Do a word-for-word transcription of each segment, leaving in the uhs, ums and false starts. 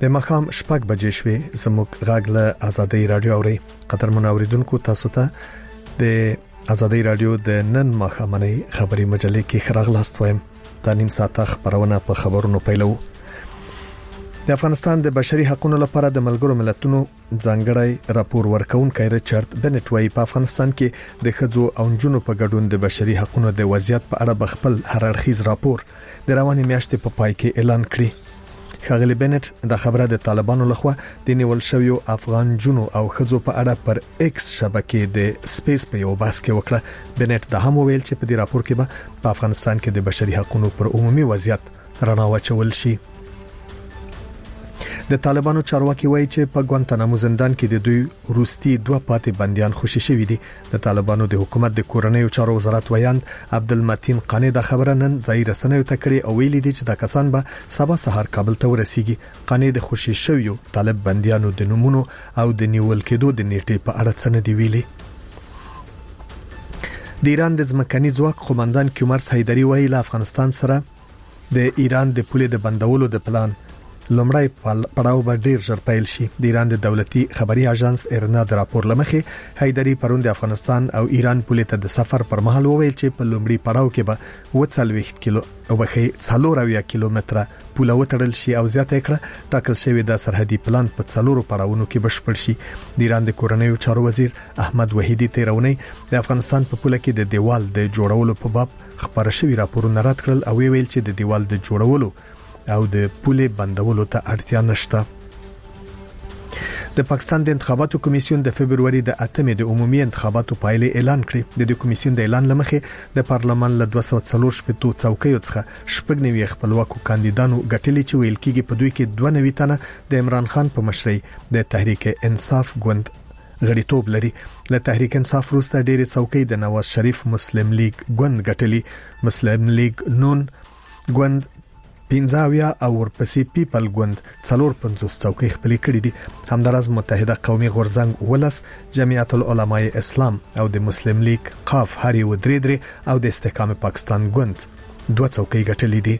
د مخام شپږ بجې شوې زموږ غږ له آزادۍ رادیو اوري. قدرمن اوریدونکو تاسو ته د آزادۍ رادیو د نن مخامنۍ خبري مجلې کې خراغلاست وایم. د نیم ساعت خبرونه په خبرونو پیلو. د افغانستان د بشري حقوقو لپاره د ملګرو ملتونو ځانګړی راپور ورکونکي ریچارډ بنټ وايي په افغانستان کې د ښځو او نجونو په ګډون د بشري حقوقو د وضعیت په اړه بخپل هررخیز راپور د رواني میاشتې په پای کې اعلان کړی. خاغلی بنټ د خبره د طالبانو لخوا د نیول شویو افغان جنو او ښځو په اړه پر ایکس شبکې د سپیس په یو بحث کې وکړه. بنټ د هم ویل چې په دې راپور کې به په افغانستان کې د بشري حقوقو پر عمومي وضعیت رڼا واچول شي. د طالبانو چارواکي وایي چې په ګوانتانامو زندان کې د دوی روستي دوه پاتې بنديان خوشي شوي دي. د طالبانو د حکومت د کورنیو چارو وزارت ویاند عبدالمتین قانی د خبره نن ځای رسنیو ته کړې او ویلي دي چې د کسان به سبا سهار کابل ته ورسیږي. قانی د خوشي شویو طالب بنديانو د نمونه او د نیول کېدو د نیټې په اړه څه نه دی ویلي. د ایران د ځمکني ځواک قومندان کیومرس حیدری وایي له افغانستان سره د ایران د پولې د بندولو د پلان لومړی پړاو به ډیر ژر پیل شي. د ایران د دولتي خبري اژانس ارنا د راپور لمخې حیدری پرون د افغانستان او ایران پولې ته د سفر پر مهال وویل چې په لومړی پړاو کې به وڅلوي کیلو او به څلور کیلومتره پوله وتړل شي او زیاته کړه ټاکل شوی د سرحدي پلان په څلورو پړاوونو کې بشپړ شي. د ایران د کورنیو چارو وزیر احمد وحیدی تیرونی د افغانستان په پوله کې د دیوال د جوړولو په باب خبره شوی راپورونه رد کړل او ویل چې د دیوال د جوړولو او د پولې بندولو ته اړتیا نشته. د پاکستان د انتخاباتو کمیسیون د فبرवरी د اتمې د عمومي انتخاباتو پایلې اعلان کړې. د دې کمیسیون د اعلان لمخې د پارلمان له دوه سوه څلور شپږ څوکیو څخه شپږ نوي خپلواکو کاندیدانو ګټلې چې ویل کېږي په دوی کې دوه نوي تنه د عمران خان په مشرۍ د تحریک انصاف ګوند غړیتوب لري. له تحریک انصاف وروسته ډېری څوکۍ د نواز شریف مسلم لیگ ګوند ګټلې. مسلم لیگ نون ګوند پنځاویا او ورپسې پیپل ګوند څلور پنځوس څوکۍ خپلې کړې دي. همدارس متحده قومي غورځنګ ولس، جمعیت العلماء اسلام او د مسلم لیگ قاف هری و درې درې او د استحکام پاکستان ګوند دوه څوکۍ ګټلې دي.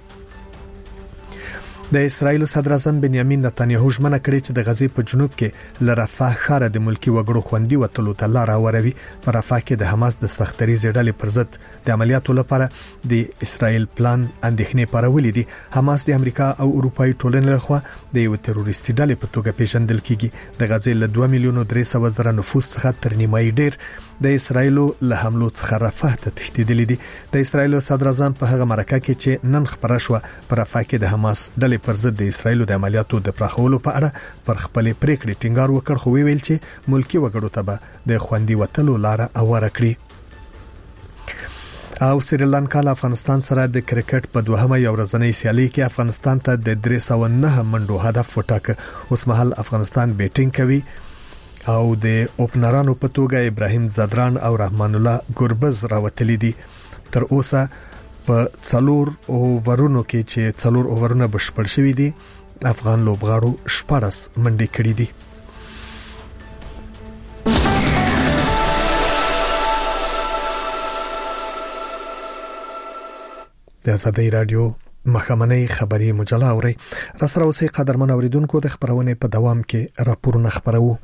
د اسرایل صدر اعظم بنیامین نتنیاهو ژمنه کړې چې د غزې په جنوب کې لرفاه ښار د ملکی وګړو خوندي وټلو ته لار هواروي. په رفاه کې د حماس د سختري ډلې پر ضد د عملیاتو لپاره د اسرایل پلان اندېښنې پارولې دي. حماس د امریکا او اروپאי ټولنې لخوا د یو تروریستي ډلې په توګه پیژندل کیږي. د غزې له دوه میلیون درې سوه زره نفوس څخه تر نیمایي ډیر د اسرایل له حملو څخه رفاه ته تښتیدلې دي. د اسرایل صدر اعظم په هغه مرکه کې چې نن خبره شو پر رفاه کې د حماس ډلې پر ضد د اسرایل د عملیاتو د پراخولو په اړه پر خپل پریکړې ټینګار وکړ، خو ویل چې ملکی وګړو ته به د خوندي وټلو لار اوره کړي. او سریلانکا له افغانستان سره د کرکټ په دوهمه یو ورځنۍ سیالي کې افغانستان ته د درې سوه نه منډو هدف وټاکه. اوس مهال افغانستان بیټینګ کوي او د اوپنرانو په توګه ابراهیم زدران او رحمان الله ګربز راوتلي دي. تر اوسه په څلور اوورونو کې چې څلور اوورونه بشپړ شوي دي افغان لوبغاړو شپږ منډې کړې دي. د آزادۍ رادیو مخامنۍ خبري مجله اوري. را سره اوسې قدرمن اوریدونکو د خبرونه په دوام کې راپورونه خبرو.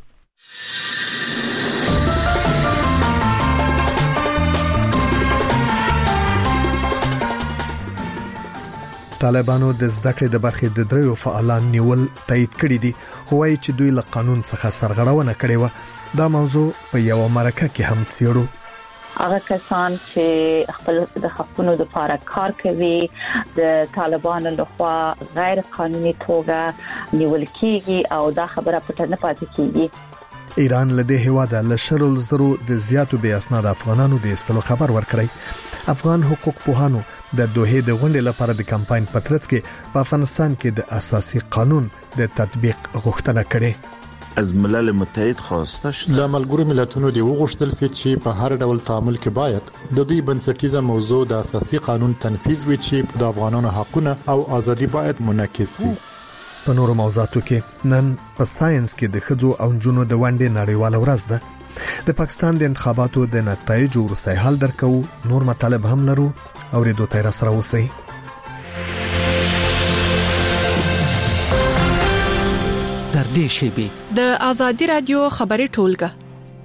طالبانو د زده کړې د برخې د دریو فعالان نیول تایید کړی دي، خو وايي چې دوی له قانون څخه سرغړونه کړې و. دا موضوع په یو مرکه کې هم څیړو. هغه کسان چې خپل د حقونو لپاره کار کوي د طالبانو لخوا غیر قانوني توګه نیول کیږي او دا خبره پټه نه پاتې کیږي. ایران له دې هواده له شرل زرو د زیاتو بې اسناد افغانانو د استلو خبر ورکړی. افغان حقوق پوهانو د دوه د غونډې لپاره د کمپاین پترڅ کې په افغانستان کې د اساسي قانون د تطبیق غوښتنه کړې. از ملل متحد خواسته شد د ملګرو ملتونو دی وغوښتل چې په هر ډول تعامل کې باید د دوی بنسټیزه موضوع د اساسي قانون تنفيذ وي چې د افغانانو حقونه او ازادي باید منعکس شي. په نورو موضوعاتو کې نن په ساينس کې د ښځو او نجونو د ونډې نړیواله ورځ ده. د پاکستان د انتخاباتو د نتایجو وروسته حل درکو. نور مطالب هم لرو او ریډو تیر سره اوسئ. نږدې شي. د آزادي رادیو خبري ټولګه.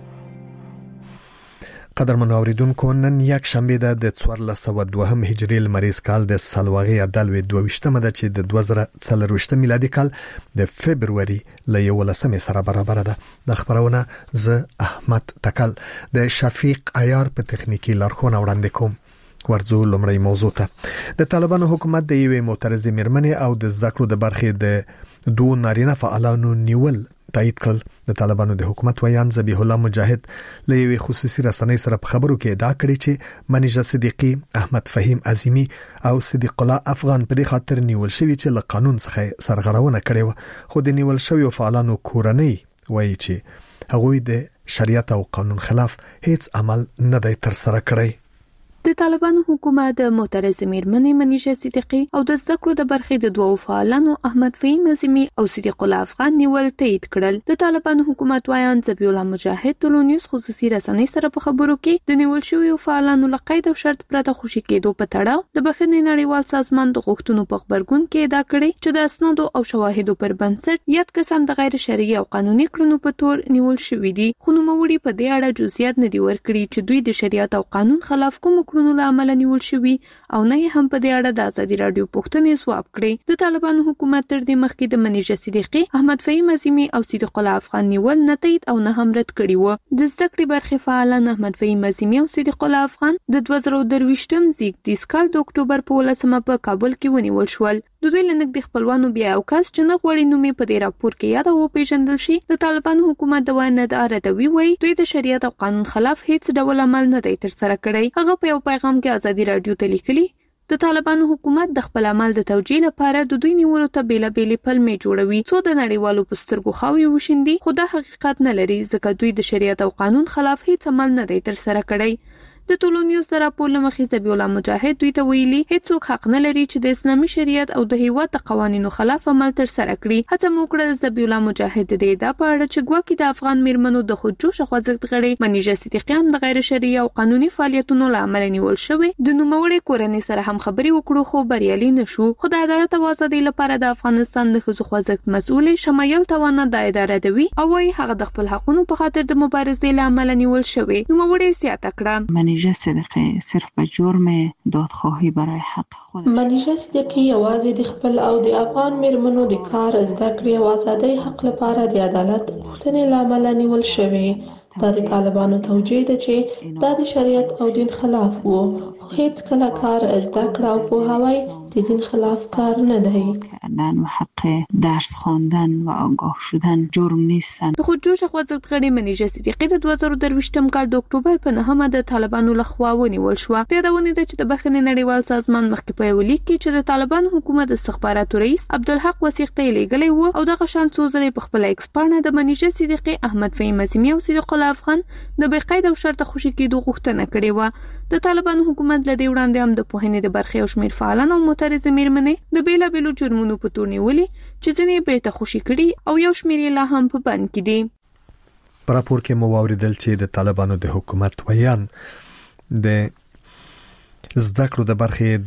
قدرمن اوریدونکو، نن یک شنبه ده د څوارلس سوه دوهم هجري لمریز کال د سالواغي عدالوي دوه ویشتمه ده چې د دوه زره څلرویشت میلادي کال د فبروري ل یولسمې سره برابر ده. د خبرونه ز احمد تکل د شفیق عیار په تخنیکی لارښوونه وړاندې کوم. ورزو لمړی موضوع ته د طالبانو حکومت د یوې معترضې میرمنې او د زده کړو د برخې د دوه نارینه فعالانو نیول تایید کړل. د طالبانو د حکومت ویان ذبیح الله مجاهد له یوې خصوصي رسنۍ سره په خبرو کې ادعا کړې چې منیژه صدیقی، احمد فهیم عظیمی او صدیق الله افغان په دې خاطر نیول شوی چې له قانون څخه سرغړونه کړې و، خو د نیول شوی فعالانو کورنۍ وایي چې هغوی د شریعت او قانون خلاف هیڅ عمل نه دی تر سره کړی. د طالبانو حکومت د معترضې میرمنې منیژه صدیقی او د زده کړو د برخې د دوو فعالانو احمد فهیم عظیمی او صدیق الله افغان نیول تایید کړل. د طالبانو حکومت وایان ذبیح الله مجاهد د لونیوز خصوصي رسنۍ سره په خبرو کې د نیول شویو فعالانو له قید او شرط پرته خوشي کېدو په تړاو د بخښنې نړیوال سازمان د غوښتنو په خبرګون کې ادعا کړې چې د اسنادو او شواهدو پر بنسټ یاد کسان د غیر شرعي او قانوني کړنو په تور نیول شوي دي، خو نوموړي په دې اړه جزئیات نه دي ورکړي چې دوی د شریعت او قانون خلاف کوم کړنو له امله نیول شوي او نه هم په دې اړه د آزادي رادیو پوښتنې ځواب کړي. د طالبانو حکومت تر دې مخکې د منیژه صدیقی، احمد فهیم عظیمی او صدیق الله افغان نیول نه تایید او نه هم رد کړي وو. د زده کړې برخې فعالان احمد فهیم عظیمی او صدیق الله افغان د دوه زره درویشتم زیږدیز کال د اکتوبر په ولسمه په کابل کې ونیول شول. د دوی له نږدې خپلوانو بیا او کس چې نه غواړي نوم یې په دې راپور کې یاد او پیژندل شي د طالبانو حکومت د وینا د اردوي وایي دوی د شریعت او قانون خلاف هیڅ ډول عمل نه دی تر سره کړی. هغه په یو پیغام کې آزادي رادیو ته لیکلي د طالبانو حکومت د خپل عمل د توجیه لپاره د دوی نیولو ته بیلابېلې پلمې جوړوي څو د نړیوالو په سترګو خاورې وشیندي، خو دا حقیقت نه لري ځکه دوی د شریعت او قانون خلاف هیڅ عمل نه دی تر سره کړی. د ټولنیز د راپور لمخې ذبیح الله مجاهد دوی ته ویلي هیڅوک حق نه لري چې د اسلامي شریعت او د هیواد د قوانینو خلاف عمل تر سره کړي. هڅه مو کړه ذبیح الله مجاهد د ادعا په اړه چې ګواکې د افغان میرمنو د خودجوش خوځښت غړي منیژه صدیقی هم د غیر شرعي او قانوني فعالیتونو له امله نیول شوی. د نوموړي کورنۍ سره هم خبرې وکړو خو بریالي نشو. خو د عدالت او ازادۍ لپاره د افغانستان د ښځو خوځښت مسؤل شمایل توانا د اداره دوی او وايي هغه د خپل حقونو په خاطر د مبارزې له امله نیول شوی. نوموړي زیاته کړه منیژه صدیقی صرف به جرم دادخواهی برای حق خود. منیژه صدیقی یوازې د خپل او د افغان میرمنو د کار زده کړې او ازادۍ حق لپاره د عدالت غوښتنې لامل نیول شوی. دا د طالبانو توجیه ده چې دا د شریعت او دین خلاف وو، خو هیڅ کله کار زده کړه او پوهاوی د دین خلاف کار نه دی. کردن و حق درس خواندن و آگاه شدن جرم نیستن. د خودجوش خوځښت غړي منیژه صدیقی د دوه زره درویشتم کال د اکتوبر په نهمه د طالبانو لخوا ونیول شو. د یادونې ده چې د بخښنې نړیوال سازمان مخکې په یو لیک کې چې د طالبانو حکومت استخباراتو رئیس عبدالحق وثیق ته لیږلی و او دغه شان څو ځلې په خپل ایکس پاڼه د منیژه صدیقی، احمد فهیم عظیمی او صدیق الله افغان د بې قید او شرط خوشي کېدو غوښتنه کړې و. د طالبانو حکومت له دې وړاندې هم د پوهنې د برخې او شمېر فعالان او معترضې میرمنې د بیلابیلو جرمونو په تور نیولې چې ځینې یې بیرته خوشي کړي او یو شمېر یې لا هم په بند کې دي. په راپور کې مو واوریدل چې د طالبانو د حکومت ویان د زده کړو د برخې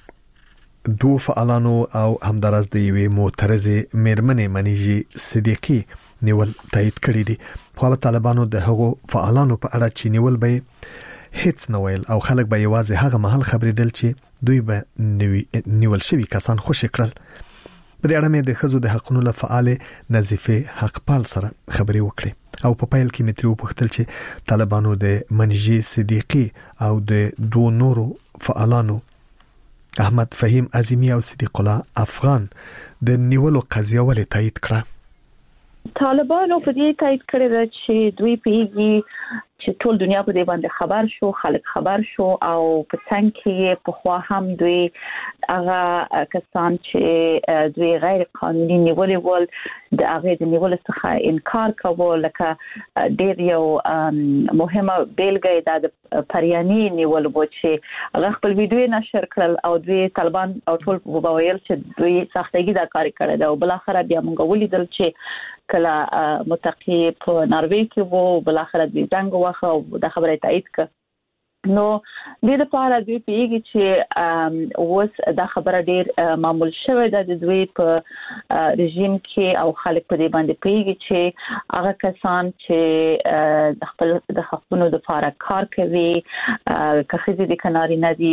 د دوه فعالانو او همدارس د یوې معترضې میرمنې منیژه صدیقی نیول تایید کړی دي. خو طالبانو د هغو فعالانو په اړه چې نیول به هیڅ نه ویل او خلک به یوازې هغه محل خبرېدل چې دوی به نیول شوی کسان خوشی کړل. په دې اړه مې د ښځو د حقوقو له فعال نظیفه حقپال سره خبرې وکړې او په پیل کې مې ترې وپوښتل چې طالبانو د منیژه صدیقی او د دوه نورو فعالانو احمد فهیم عظیمی او صدیق الله افغان د نیولو قضیه ولې تایید کړه. طالبانو په دې تایید کړی ده چې دوی پیږي چې ټول دنیا په دې باندې خبر شو، خلک خبر شو او په څنګه کې په خوا هم دوی هغه کسان چې دوی غیر قانوني نیولې ول د هغه د نیولو څخه انکار کول، لکه ډېر یو مهمه بیلګه د پریانی نیول و چې هغه خپل ویډیو نشر کړل او دوی طالبان او ټول وویل چې دوی سختګي دا کار کړی دا او بل اخر بیا موږ ولیدل چې کله متقی په ناروې کې وو، بل اخر د زنګ واخه او د خبره تایید ک نو د لپاره دوی پیږي چې اوس د خبره ډیر معمول شوه د دوی په رژیم کې او خلک په دې باندې پیږي چې هغه کسان چې د خپل د حقوقو لپاره کار کوي که خزي د کناري ندي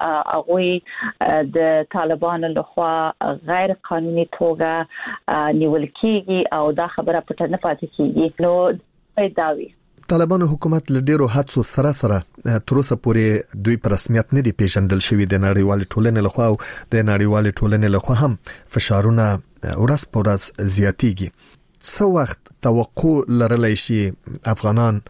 هغه د طالبانو لخوا غیر قانوني توګه نیول کیږي او دا خبره پټه نه پاتې کیږي نو داوی طالبانو حکومت له ډیرو حادثو سره سره تر اوسه پورې دوی په رسمیت نه دي پیژندل شوی د نړیوال ټولنې لخوا او د نړیوال ټولنې لخوا هم فشارونه ورځ په ورځ زیاتیږي. څو وخت توقع لرلای شي افغانان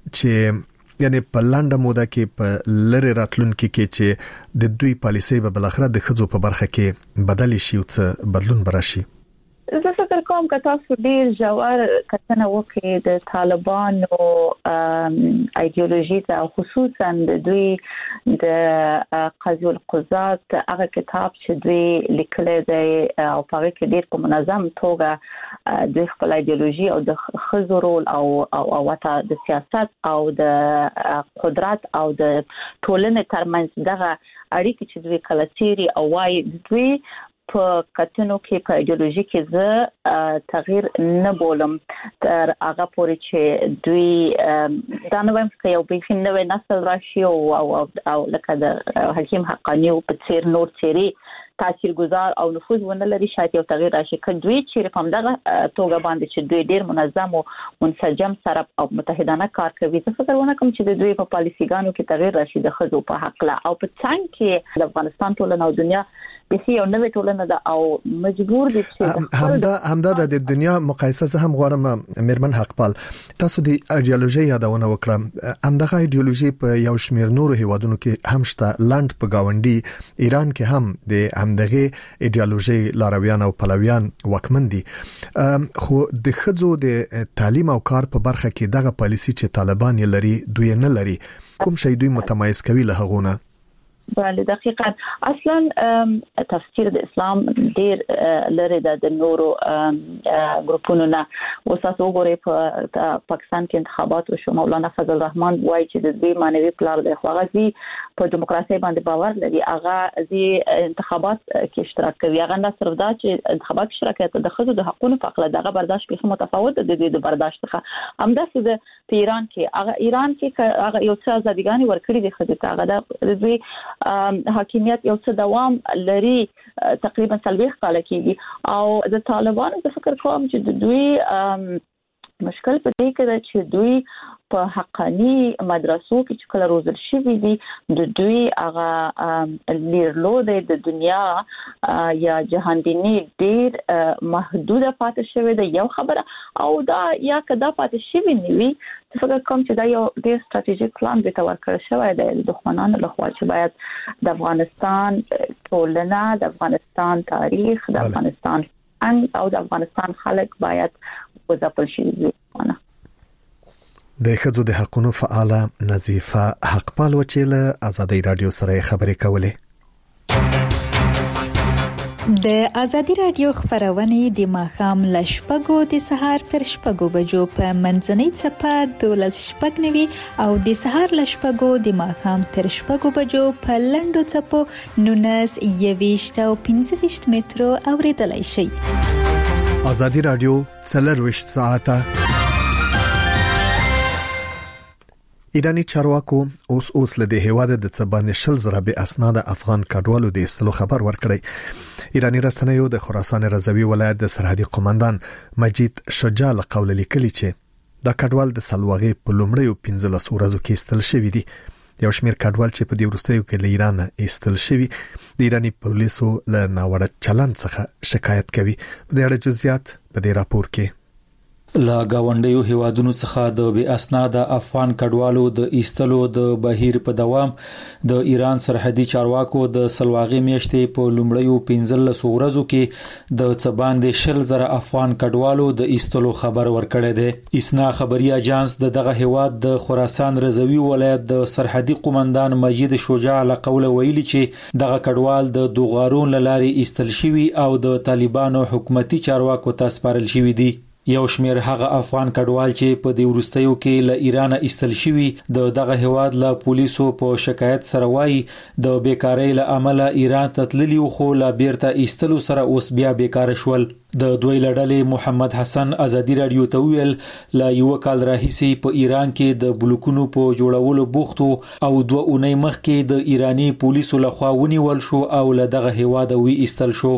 چې یعنی په لنډه موده کې په لری راتلونکو کې چې د دوی پالیسي به بلخره د خځو په برخه کې بدلی شي او څه بدلون براشي؟ زه فکر کوم که تاسو ډیر ژور کتنه وکړئ د طالبانو ایدئولوژي ته خصوصا د دوی د قاضي القضات هغه کتاب چې دوی لیکلی دی او په هغه کې ډیر په منظم توګه د خپل ایدئولوژي او د ښځو رول او او وته د سیاست او د قدرت او د ټولنې ترمنځ دغه اړیکې چې دوی کله څیري او وايي دوی په کتنو کې په ایدئولوژي کې زه تغییر نه بولم تر هغه پورې چې دوی دا نه وایم چې یو بیخي نوې نسل راشي او او, او لکه د حکیم حقانی او په څیر نور څیري تاثیرګذار او نفوذ ونه لري شاید یو تغییر راشي که دوی چې په دغه توګه باندې چې دوی ډیر منظم او منسجم سره او متحدانه کار کوي زه فکر ونه کوم چې د دوی په پالیسیګانو کې تغییر راشي د خځو په حق لا او په څنګه کې د افغانستان ټولنه او دنیا به یو نوې ټولنه ده او مجبور دي چې همدا همدا د دنیا مقایسه زه هم غواړم میرمن حقپال تاسو د ایدئولوژي یادونه وکړه همدغه ایدئولوژي په یو شمېر نورو هیوادونو کې هم شته لاند په گاونډي ایران کې هم د همدغه ایدئولوژي لارویان او پلویان وکمن دي خو د خځو د تعلیم او کار په برخه کې دغه پالیسی چې طالبان یې لري دوی نه لري کوم شی دوی متمایز کوي له هغونه؟ بله دقیقاً اصلا تفسیر د اسلام ډیر لري د نورو ګروپونو نه وساسو غوري په پاکستان کې انتخابات وشو مولانا فضل الرحمن وایي چې د دې مانوي پلار د خوغزي په دیموکراسي باندې باور لري هغه زی انتخابات کې اشتراک کوي هغه نه صرف دا چې انتخابات شرکت د خځو د حقوقو په اړه دغه برداشت به متفاوت دي د دې برداشت څخه همداسې د ایران کې هغه ایران کې هغه یو څه ازادګانی ورکړي د خځو ته هغه د دوی حاکمیت یو څه دوام لري تقریبا څلوېښت کاله کېږي او د طالبانو د فکر کوم چې د دوی مشکل په دې کې ده چې دوی په حقاني مدرسو کې چې کله روزل شوي دي د دوی هغه لیرلود د دنیا یا جهاندینی ډیر محدوده پاتې شوی دی یو خبره او دا یا کدا پاتې شوی نیوي فکر کوم چې دا یو ډیر ستراتیژیک پلان به تور کړی شوی دی د دښمنانو لخوا چې باید د افغانستان ټولنه د افغانستان تاریخ د افغانستان او د افغانستان خلک باید وځپل شي ونه د خځو د حقوقو فعاله نظیفه حقپال وچیله ازادي رادیو سره خبرې کولې. د ازادي رادیو خبرونه د ماخام لشپګو د سهار تر شپګو بجو په منځنۍ چپه دولس شپګ نوي او د سهار لشپګو د ماخام تر شپګو بجو په لندو چپو نونس یويشت او پنځه ویشت مترو اوریدلای شي. ازادي رادیو څلرويشت ساعته ایرانی چارواکو اوس اوس له د هیواد د څبانې شل زره به اسناد افغان کډوالو د استلو خبر ورکړی. ایرانی رسنیو د خراسان رضوی ولایت د سرحدي قومندان مجید شجاع قول لیکلی چې د کډوال د سلواغې په لومړیو پنځلس ورځو کې استل شوی دي. یو شمیر کډوال چې په دې وروستیو کې له ایران استل شوی د ایرانی پولیسو له ناوړه چلند څخه شکایت کوي. په دې اړه جزئیات په دې راپور کې لا گاونډیو هیوادونو څخه د بې اسناد افغان کډوالو د ایستلو د بهیر په دوام د ایران سرحدي چارواکو د سلواغې میاشتې په لومړیو پنځلس ورځو کې د څباندې شل زره افغان کډوالو د ایستلو خبر ورکړی دی. اسنا خبري اژانس د دغه هیواد د خراسان رضوی ولایت د سرحدي قومندان مجید شجاع قول ویلي چې دغه کډوال د دوغارون لاري ایستل شوی او د طالبانو حکومتي چارواکو ته سپارل شوی دي. یو شمیر هغه افغان کډوال چې په دې وروستیو کې له ایران ایستل شوي د دغه هواد له پولیسو په شکایت سره وایي د بیکاری له امله ایران ته تللي خو لا بیرته ایستلو سره اوس بیا بیکار شول. د دوی لړلې محمد حسن ازادي رادیو ته ویل لا یو کال راهیسي په ایران کې د بلوکونو په جوړولو بوختو او دوه اونۍ مخکې د ایرانی پولیسو لخوا ونیول شو او له دغه هواد وی ایستل شو.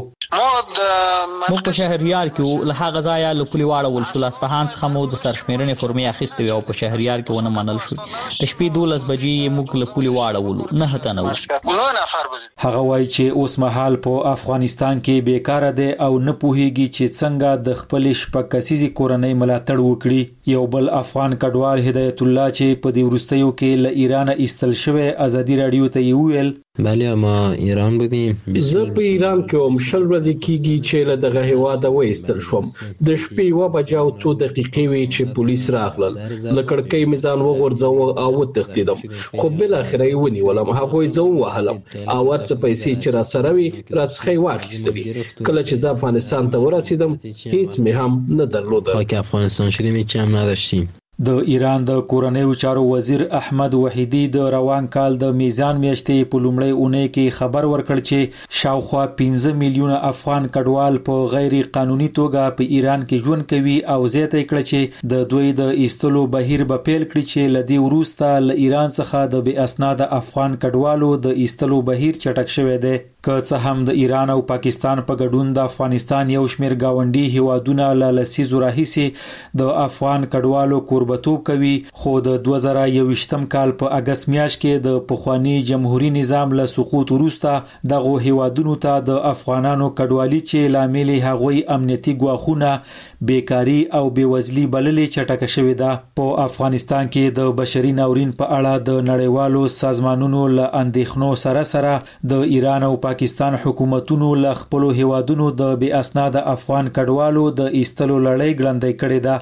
موږ په شهریار کې له هغه ځایه له پولي واړول شو، لاستهان څخه مو د سرشمیرنې فورمې اخیستې او په شهریار کې ونه منل شو. د شپې دولس بجې موږ له پولي واړول، نه هته نه و. هغه وایي چې اوس مهال په افغانستان کې بیکاره دی او نه پوهیږي چې څنګه د خپل شپږ کسیزي کورنۍ ملاتړ وکړي. یو بل افغان کډوال هدایت الله چې په دې وروستیو کې له ایران ایستل شوی ازادي رادیو ته ویل بله ما ایران بودیم. زه په ایران کې هم شل ورځې کېږي چې له دغه هیواده وایستل شوم. د شپې یوه بجه او څو دقیقې وې چې پولیس راغلل، له کړکۍ مې ځان وغورځاوه او وتښتېدم، خو بالاخره یې ونیولم. هغوی زه ووهلم او هر څه پیسې چې راسره وې راڅخه یې واخیستلې. کله چې زه افغانستان ته ورسېدم هیڅ مې هم نه درلوده. خاک افغانستان شدیم هیڅ هم نداشتیم. د ایران د کورنیو چارو وزیر احمد وحیدی د روان کال د میزان میاشتې په لومړۍ اونۍ کې خبر ورکړ چې شاوخوا پنځه میلیونه افغان کډوال په غیر قانوني توګه په ایران کې ژوند کوي او زیاته کړ چې د دوی د ایستلو بهیر به پیل کړي چې لدی وروسته له ایران څخه د بې اسناد افغان کډوالو د ایستلو بهیر چټک شوی دی. که څه هم د ایران او پاکستان په ګډون د افغانستان یو شمیر گاونډي هیوادونه له لسیزو راهیسي د افغان کډوالو کوربتوب کوي، خو د دوه زره یوویشتم کال په اگست میاشت کې د پخوانی جمهوریت نظام له سقوط وروسته دغه هیوادونو ته د افغانانو کډوالي چې لامل هغوی امنیتي ګواښونه، بیکاری او بیوزلي بللې چټکه شوې ده. په افغانستان کې د بشري ناورین په اړه د نړیوالو سازمانونو له اندېښنو سره سره د ایران او پاکستان حکومتونو له خپل هیوادونو د بې اسناد افغان کډوالو د ایستلو لړۍ ګړندۍ کړې ده.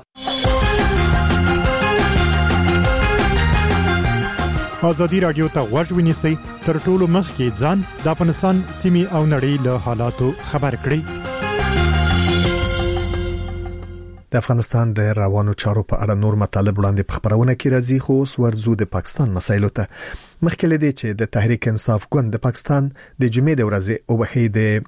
ازادي رادیو ته غوږ ونیسئ، تر ټولو مخکې ځان د افغانستان سیمې او نړۍ له حالاتو خبر کړئ. د افغانستان د روانو چارو په اړه نور مطالب وړاندې په خبرونه کې راځي، خو اوس ورزو د پاکستان مسایلو ته. مخکې لدی چې د تحریک انصاف ګوند د پاکستان د جمعې د ورځې او بخې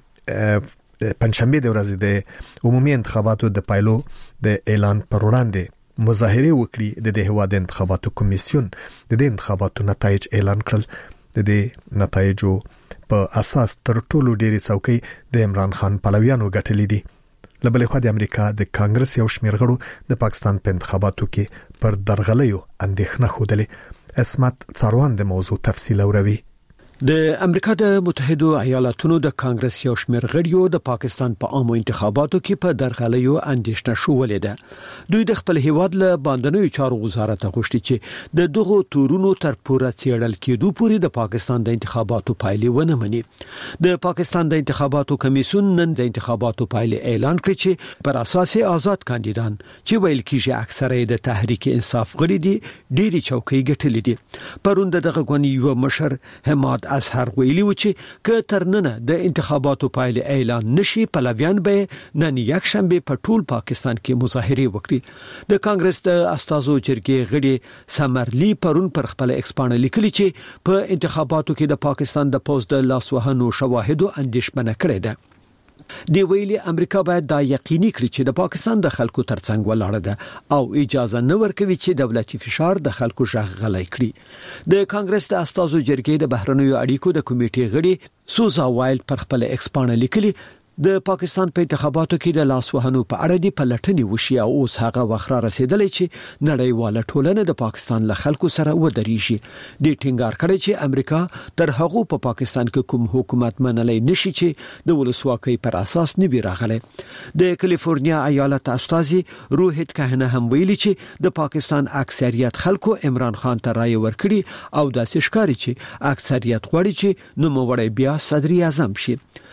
د پنځشنبه د ورځې د عمومي انتخاباتو د پایلو د اعلان پر وړاندې مظاهره وکړي. د دې هواد انتخاباتو کمیسیون د دې انتخاباتو نتایج اعلان کړل. د دې نتایجو په اساس تر ټولو ډېری څوکۍ د عمران خان پلویانو ګټلې دي. لبلې خو د امریکا د کانګرس یو شمېر غړو د پاکستان په انتخاباتو کې پر درغلیو اندېښنه خوده. اسمت څاروان د موضوع تفصیل اوروي. د امریکا د متحده ایالاتونو د کانګرس یو شمېر غړیو د پاکستان په عامو انتخاباتو کې په درغلیو اندېښنه شولې ده. دوی د خپل هیواد له باندنیو چارو وزارت غوښتي چې د دغو تورونو تر پوره څېړل کېدو پورې د پاکستان د انتخاباتو پایلې ونه مني. د پاکستان د انتخاباتو کمیسیون نن د انتخاباتو پایلې اعلان کړې چې پر اساس آزاد کاندیدان چې ویل کېږي اکثره د تحریک انصاف غړي دي ډېری چوکۍ ګټلې دي. پروند دغه غونی یو مشر حماد اظهر ویلي و چې که ترننه د انتخاباتو پایلې اعلان نشي پلویان به نن یک شنبه په ټول پاکستان کې مظاهره وکړي. د کانګرس د استازو جرګې غړي سمرلی پرون پر خپل ایکس باندې لیکلي چې په انتخاباتو کې د پاکستان د پوز د لاسوهنو شواهدو اندېښمنه کړې ده. دی ویلي امریکا باید دا یقیني کړي چې د پاکستان د خلکو ترڅنګ ولاړه ده او اجازه نه ورکوي چې دولتي فشار د خلکو ژغ غلای کړي. د کانګرس د استازو جرګې د بهرنیو اړیکو د کمیټې غړي سوزا وایلډ پر خپل ایکس باندې لیکلي د پاکستان په انتخاباتو کې د لاسوهنو په اړه د پلټنې وشي او اوس هغه وخت را رسیدلی چې نړیواله ټولنه د پاکستان له خلکو سره ودرېږي. د ټینګار کړی چې امریکا تر هغه په پاکستان کې کوم حکومت منلای نشي چې د ولسواکۍ پر اساس نه وي راغلی. د کالیفورنیا ایالت استازي روهیت کهنه هم ویلي چې د پاکستان اکثریت خلکو عمران خان ته رائے ورکړي او داسې ښکاري چې اکثریت غواړي چې نوموړی بیا صدر اعظم شي.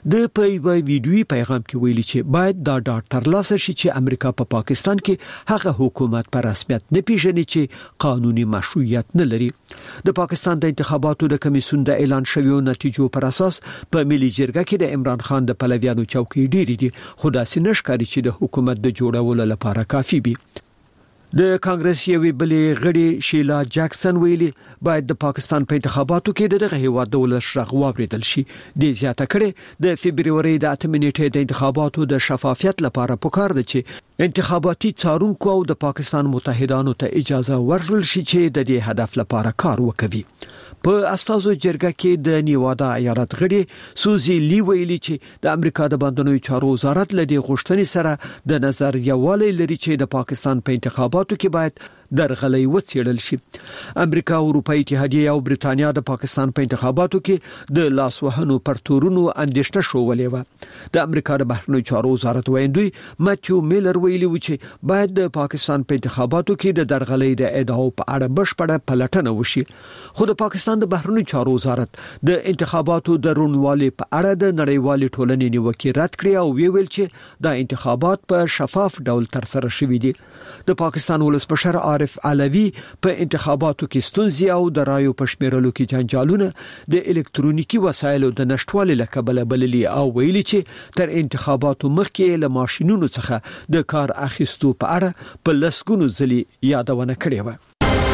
د په یو ویډیوي پیغام کې ویلي چې باید دا ډاټ ترلاسه شي چې امریکا په پا پاکستان کې هغه حکومت په رسمیت نه پیژني چې قانوني مشروعیت نه لري. د پاکستان د انتخاباتو د کمیسیون د اعلان شویو نتیجو پر اساس په ملي جرګه کې د عمران خان د پلویانو چوکۍ ډېرې دي، خو داسې نشکاري چې د حکومت د جوړولو لپاره کافي وي. د کانګرس یوې بلې غړي شیلا جاکسن ویلي باید د پاکستان په انتخاباتو کې دغه هیواد د ولس رغ واوریدل شي. د زیاته کړي د فبرवरी د اته نیټې د انتخاباتو د شفافیت لپاره پکار دي چې انتخاباتي څارونکو او د پاکستان متحدانو ته اجازه ورکړل شي چې د دې هدف لپاره کار وکړي. په استازو جرګه کې د نیوادا ایالت غړي سوزي لی ویلي چې د امریکا د باندنوي چارو وزارت لدی غوښتنې سره د نظر یووالی لري چې د پاکستان په انتخاباتو کې باید درغلي وڅېړل شي. امریکا، اروپאי اتحادیه او برېټانیا د پاکستان په انتخاباتو کې د لاس وهنو پر تورونو اندېښنه شوولې و. د امریکا د بهرنیو چارو وزارت ویندوی ماتیو میلر ویلي و چې باید د پاکستان په انتخاباتو کې د درغلي د ادعاو په اړه بشپړه پلټنه وشي. خو د پاکستان د بهرنیو چارو وزارت د انتخاباتو د رونوالي په اړه د نړیوالې ټولنې نیوکې رد کړې او ویل چې دا انتخابات په شفاف ډول ترسره شوي دي. د پاکستان ولسمشر عارف علوی په انتخاباتو کې ستونزې او د رایو په شمیرلو کې جنجالونه د الکترونیکي وسایلو د نشټوالي له کبله بللي او ویلي چې تر انتخاباتو مخکې له ماشينونو څخه د کار اخیستو په اړه په لسګونو ځلې یادونه کړې و.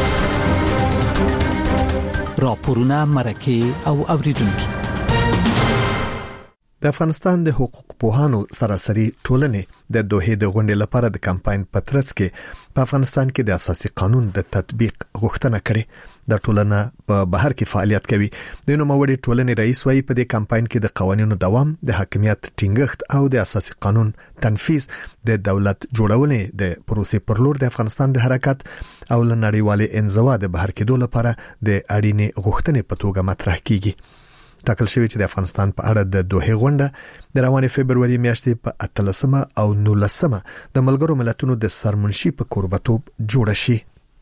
راپورونه مرکه او اوریدونکو. د افغانستان د حقوق پوهانو سراسري ټولنې د دوه د غونډې لپاره د کمپاین پترس کې په افغانستان کې د اساسي قانون د تطبیق غوښتنه کړې. د ټولنه په بهر کې فعالیت کوي. د نوموړي ټولنې رئیس وايي په دې کمپاین کې د قوانینو دوام، د حاکمیت ټینګښت او د اساسي قانون تنفيذ د دولت جوړونې د پروسې پر لور د افغانستان د حرکت او لنړیوالې انزوا د بهر کېدو لپاره د اړینې غوښتنې په توګه مطرح کیږي. ټاکل شوی چې د افغانستان په اړه د دوه غونډه د روانې فبرवरी میاشتې په اتلسمه او نولسمه د ملګرو ملتونو د سرمنشي په کوربتوب جوړه شي.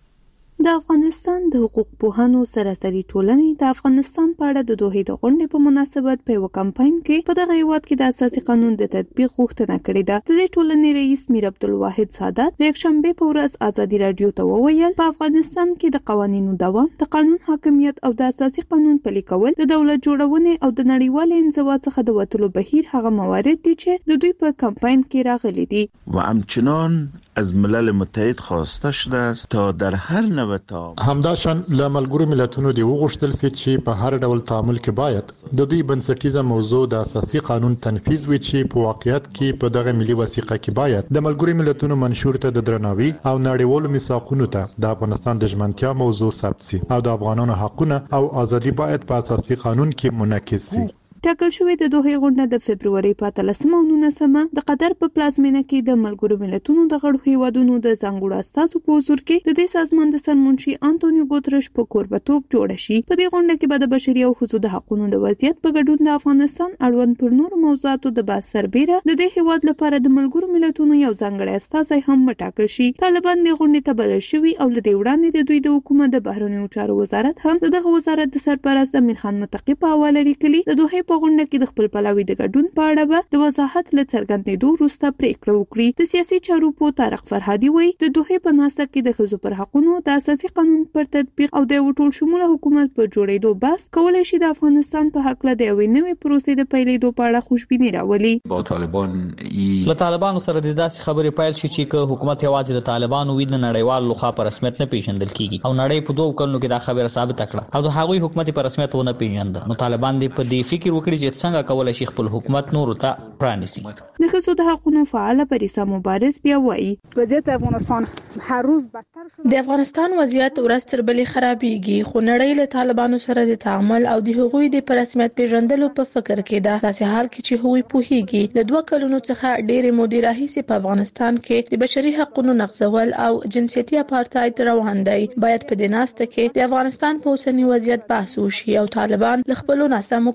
د افغانستان د حقوق پوهانو سراسري ټولنې د افغانستان په اړه د دوه د غونډې په مناسبت په یو کمپاین کې په دغه هیواد کې د اساسي قانون د تطبیق غوښتنه کړې ده. د دې ټولنې رئیس میر عبدالواحد سادات د یکشنبه په ورځ ازادي رادیو ته وویل په افغانستان کې د قوانینو دوام، د قانون حاکمیت او د اساسي قانون پلي کول د دولت جوړونې او د نړیوال انزوا څخه د وټلو بهیر هغه موارد دي چې د دوی په کمپاین کې راغلي دي. و همچنان از ملل متحد خواسته شده است تا در هر نوع همداشان له ملګرو ملتونو دی وغوښتل سي چې په هر ډول تعامل کې باید د دوی بنسټیزه موضوع د اساسي قانون تنفيذ وي چې په واقعیت کې په دغه ملي وثیقه کې باید د ملګرو ملتونو منشور ته د درناوي او نړیوالو میثاقونو ته د افغانستان د ژمنتیا موضوع ثبت سي او د افغانانو حقونه او ازادي باید په اساسي قانون کې منعکس سي. ټاکل شوې د دوه غونډه د فبرवरी په اتلسمه او نولسمه د قطر په پلازمینه کې د ملګرو ملتونو د غړو هیوادونو د ځانګړو استازو په حضور کې د دې سازمان د سرمنشي انټونیو ګوترش په کوربتوب جوړ شي. په دې غونډه کې به د بشري او حقوقو حقوقو د وضعیت په ګډون د افغانستان اړوند پر نور موضوعاتو د بحث سربېره د دې هیواد لپاره د ملګرو ملتونو یو ځانګړی استازی هم وټاکل شي. طالبان د غونډې ته بلل شوي او له دې وړاندې د دوی د حکومت د بهرنیو چارو وزارت هم دغه وزارت د سرپرست امیر خان متقی په حواله لیکلي د دوه په غونډه کې د خپل پلاوی د ګډون په اړه به د وضاحت له څرګندېدو وروسته پریکړه وکړي. د سیاسي چارو په طارق فرهادي وایي د دوه په ناسه کې د ښځو پر حقوقو د اساسي قانون پر تطبیق او د ټول شموله حکومت په جوړېدو بس کولای شي د افغانستان په حق له د یوې نوې پروسې د پیلېدو په اړه خوشبیني راولي. با طالبان له طالبانو سره د داسې خبرې پیل شي چې حکومت یوازې د طالبانو وید نړیوال لخوا په رسمیت نه پیژندل کیږي او نړۍ په دوه کلونو کې دا خبره ثابت کړه او د هغوی حکومت په رسمیت ونه پیژند. نو طالبان دې په دې فکر وکړي چې څنګه کولای شي خپل حکومت نور ته پرانیسي. د ښځو د حقوقو فعال پریسا مبارز بیا وایي وضعیت افغانستان هر روز بدتر شو. د افغانستان وضعیت ورځ تر بلې خرابېږي خو نړۍ له طالبانو سره د تعامل او د حقوقو د پرسمیت پیژندلو په فکر کې ده. داسې حال کې چې هغوی پوهیږي له دوه کلونو څخه ډېرې مودې راهیسې په افغانستان کې د بشري حقوقو نقضول او جنسیتي اپارټاید روان دی. باید په دې ناسته کې د افغانستان په اوسنی وضعیت بحث وشي او طالبان له خپلو ناسمو کړنو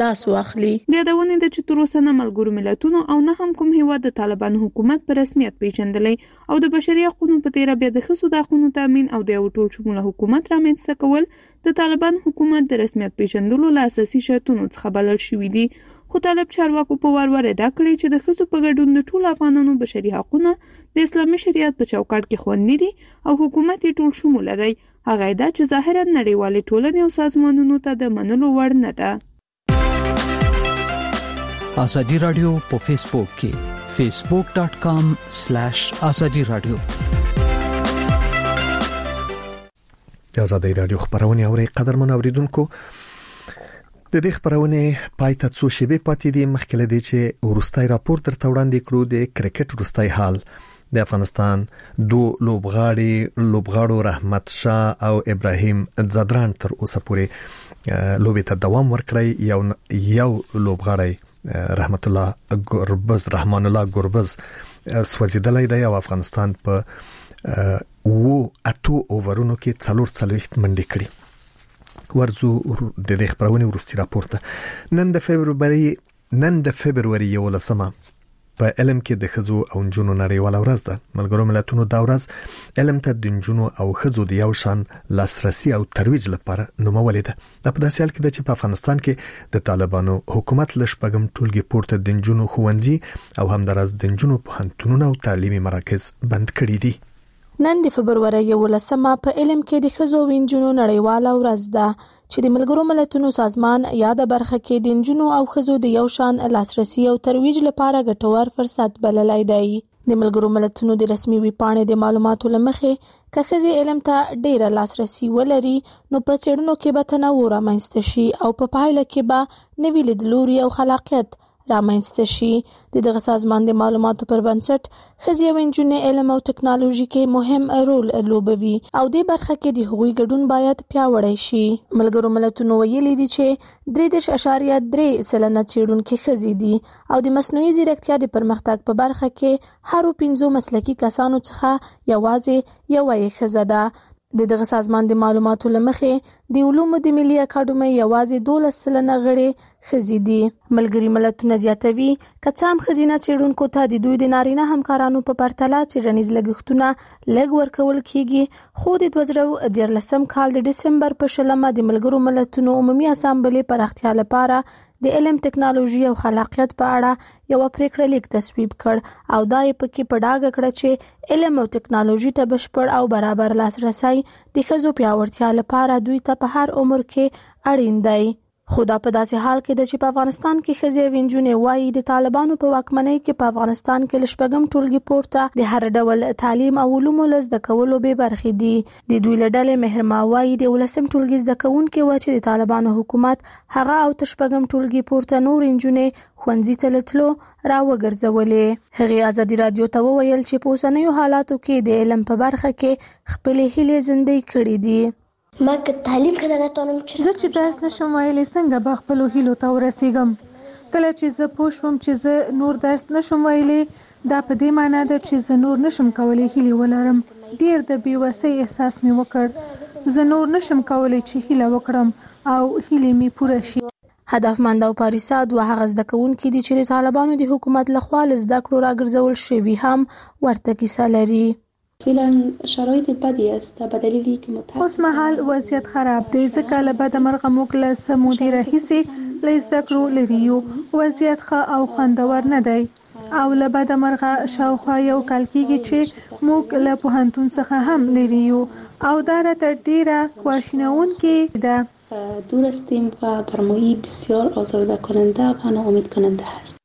لاس واخلي. د یادونې د چې تر اوسه نه ملګرو ملتونو او نه هم کوم هیواد د طالبانو حکومت په رسمیت پیژندلې او د بشري حقوقو په تیره بیا د ښځو د حقوقو تامین او د یو ټول شموله حکومت رامنځته کول د طالبان حکومت د رسمیت پیژندلو له اساسي شرطونو څخه بلل شوي دي. خو طالب چارواکو په وار وار ادعا کړې چې د ښځو په ګډون د ټولو افغانانو بشري حقوقونه د اسلامي شریعت په چوکاټ کې خوندي دي او حکومت یې ټول شموله دی. هغه ادعا چې ظاهرا نړیوالې ټولنې او سازمانونو ته د منلو وړ نه ده. ازادي رادیو په فیسبوک کې فیسبوک ډاٹ کام سلیش ازادي رادیو. د ازادي رادیو خبرونه اوري قدرمن اوریدونکو، د دې خبرونه پای ته څو شیبې پاتې دي. مخکې لدی چې ورستای راپور تر توړاندې کړو د کرکټ ورستای حال د افغانستان دو لوبغاړي لوبغاړو رحمت شاه او ابراهیم زدران تر اوسه پورې لوبې ته دوام ورکړی. یو یو لوبغاړی رحمت الله ګربز رحمان الله ګربز سوځیدلای دی او افغانستان په وو اتو اوورونو کې څلور څلويخت منډې کړې. ورزو د دې خبرونه ورستي راپورته نن د فبرवरी نن د فبرवरी یولسمه په علم کې د خزو او جنونو نړیواله ورځ ده. ملګرو ملتونو دا ورځ علم ته د جنونو او خزو د یو شان لاسرسي او ترویج لپاره نومولې ده. د په داسې حال کې د چې په افغانستان کې د طالبانو حکومت لشپږم ټولګي پورته د جنونو خوندزي او همدارس د جنونو پوهنتونونو او تعلیمي مراکز بند کړي دي. نن د فبرवरी یولسمه په علم کې د خزو وینجونو نړیواله ورځ ده چې د ملګرو ملتونو سازمان یاد برخه کې د جنونو او خزو د یو شان لاسرسي او ترویج لپاره ګټور فرصت بللای دی. د ملګرو ملتونو د رسمي ویبپاڼې د معلوماتو لمخې که خزي علم ته ډیره لاسرسي ولري نو په چېرونو کې به تنوع رامنځته شي او په پایله کې به نوی لیدلوري او خلاقیت رامنځته شي. د دغه سازمان د معلوماتو پر بنسټ خزي او انجونې علم او ټکنالوژي کې مهم رول لوبوي او د برخه کې د هغوی ګډون باید پیاوړی شي. ملګرو ملتونو ویلي دي چې درې دېرش اعشاریه درې سلنه څېړونکي خزي دي او د مصنوعي ځیرکتیا د پرمختګ په برخه کې هرو پنځو مسلکي کسانو څخه یوازې یوه یې ښځه ده. د دغه سازمان د معلوماتو لمخې د علومو د ملي اکاډمۍ یوازې دولس سلنه غړي ښځې دي. ملګري ملتونه زیاتوي که څه هم ښځینه څېړونکو ته د دوی د نارینه همکارانو په پرتله څېړنیز لګښتونه لږ ورکول کیږي، خو د دوه زره دیارلسم کال د ډسمبر په شلمه د ملګرو ملتونو عمومي اسامبلې پراختیا لپاره د علم ټکنالوژي او خلاقیت په اړه یو پریکړه لیک تصویب کړ او دا یې پکې په ډاګه کړه چې علم او ټکنالوژي ته بشپړ او برابر لاسرسي د ښځو پیاوړتیا لپاره دوی ته په هر عمر کې اړین دی. خو دا په داسې حال کې د چې په افغانستان کې ښځې او نجونې وایي د طالبانو په واکمنۍ کې په افغانستان کې له شپږم ټولګي پورته د هر ډول تعلیم او علومو له زده کولو بې برخې دي. د دوی له ډلې مهرما وایي د ولسم ټولګي زده کوونکي و چې د طالبانو حکومت هغه او تر شپږم ټولګي پورته نور نجونې ښوونځي ته لتلو راوګرځولې. هغې ازادي رادیو ته وویل چې په اوسنیو حالاتو کې د علم په برخه کې خپلې هیلې زندې کړې دي. ما که تعلیم کړه نتونم چې زه چې درس نشم ویلی څنګه به خپلو هیلو ته ورسیږم. کله چې زه پوه شوم چې زه نور درس نشم ویلی دا په دې معنی ده چې زه نور نشم کولی هیلې ولرم. ډیر د بېوسۍ احساس مې وکړ. زه نور نشم کولی چې هیله وکړم او هیلې مې پوره شي. هدفمند او پاریسا دوه هغه زده کوونکي دي چې د طالبانو د حکومت لخوا له زده کړو راګرځول شوي هم ورته کیسه لري. فعلا شرایط بدی است به دلیلی که متأسفانه اوس مهال وضعیت خراب دی ځکه له بده مرغه موږ له څه مودې راهیسې له زده کړو لرې یو. وضعیت ښه او خوندور نه دی او له بده مرغه شاوخوا یو کال کېږي چې موږ له پوهنتون څخه هم لرې یو او دا راته ډیره خواشینونکې ده. دور هستیم و برمایی بسیار آزرده کننده و ناامید کننده است.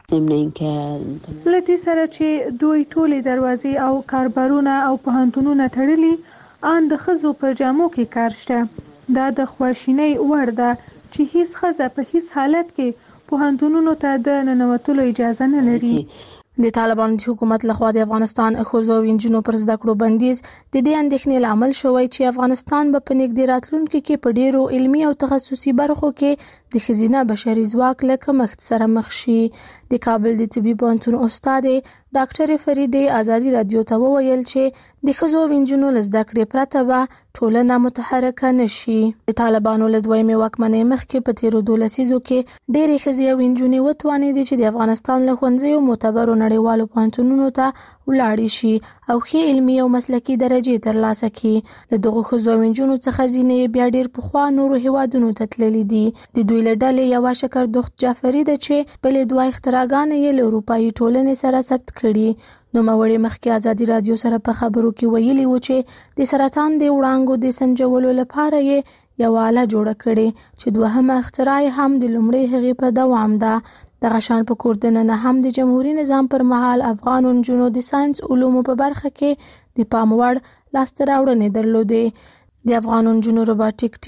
لدې سره چې دوی ټولې دروازې او کاربارونه او پوهنتونونه تړلي ان د ښځو په جامو کې کار شته. دا د خواشینۍ وړ ده چې هیڅ ښځه په هیڅ حالت کې پوهنتونونو ته د ننوتلو اجازه نه لري. د طالبانو د حکومت لخوا د افغانستان ښځو او نجونو پر زده کړو بندیز د دې اندېښنې لامل شوی چې افغانستان به په نږدې راتلونکي کې په ډیرو علمي او تخصصي برخو کې د ښځینه بشري ځواک له کمښت سره مخ شي. د کابل د طبي پوهنتون استاد ډاکټر فریدې ازادي رادیو ته وویل چې د ښځو او نجونو له زده کړې پرته به ټولنه متحرکه نشي. د طالبانو له دویمې واکمنۍ مخکې په تیرو دوه لسیزو کې ډېرې ښځې او نجونې وتوانېدې چې د افغانستان له ښوونځیو معتبرو نړیوالو پوهنتونونو ته ولاړې شي او ښې علمي او مسلکي درجې ترلاسه کړي. له دغو ښځو او نجونو څخه ځینې بیا ډېر پخوا نورو هیوادونو ته تللي دي. د دوی له ډلې یوه شکردخت جعفري ده چې بلې دوه اختراګانې یې له اروپایي ټولنې سره ثبت کړي. نوموړې مخکې ازادي رادیو سره په خبرو کې ویلي و چې د سرطان د وړانګو د سنجولو لپاره یې یوه آله جوړه کړې چې دوهمه اختراع هم د لومړۍ هغې په دوام ده. دغه شان په کور دننه هم د جمهوریت نظام پر مهال افغان نجونو د ساينس علومو په برخه کې د پام وړ لاسته راوړنې درلودې. د افغان نجونو روباټیک